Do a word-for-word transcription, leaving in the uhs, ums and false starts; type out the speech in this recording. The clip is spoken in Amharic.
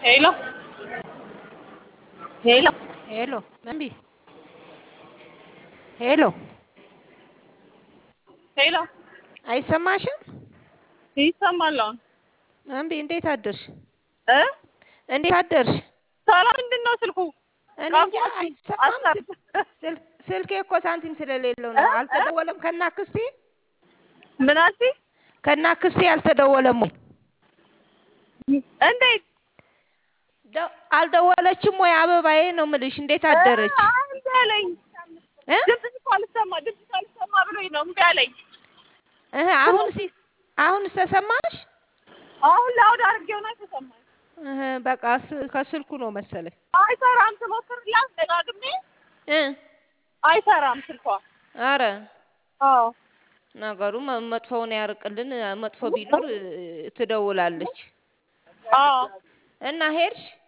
Hello, hello, Hello, Mambi. Hello. hello. አይሰማሽም? ይሰማል አሁን ማምቢ እንዴት አደርሽ? እ እንዴት አደርሽ? ሰላም ምንድን ነው ስልኩ እኔ እንጃ ቀፎች አይሰማም። አስር ስል- ስል- ስልኬ እኮ ሳንቲም ስለሌለው እ ነው። እ አልተደወለም ከናክስቴ ምን አልሽኝ? ከናክስቴ አልተደወለም ወይ? እንዴት ደ- አልደወለችም ወይ? አበባዬ ነው የምልሽ። እንዴት እ አደረች? እምቢ አለኝ። እ ድምፅሽ እኮ አልሰማ ድምፅሽ አልሰማ ብሎኝ ነው እምቢ አለኝ። እህ አሁን ሲ አሁን ተሰማሽ? አሁን ላውድ አድርጌው ነው የተሰማኝ። እህ በቃ ስ- ከስልኩ ነው መሰለኝ። አይሰራም ስሞክርላት ደጋግሜ እ አይሰራም ስልኳ። አረ አዎ ነገሩ መ- መጥፎውን ያርቅልን። መጥፎ ቢኖር እ፣ ትደውላለች አዎ እና ሄድሽ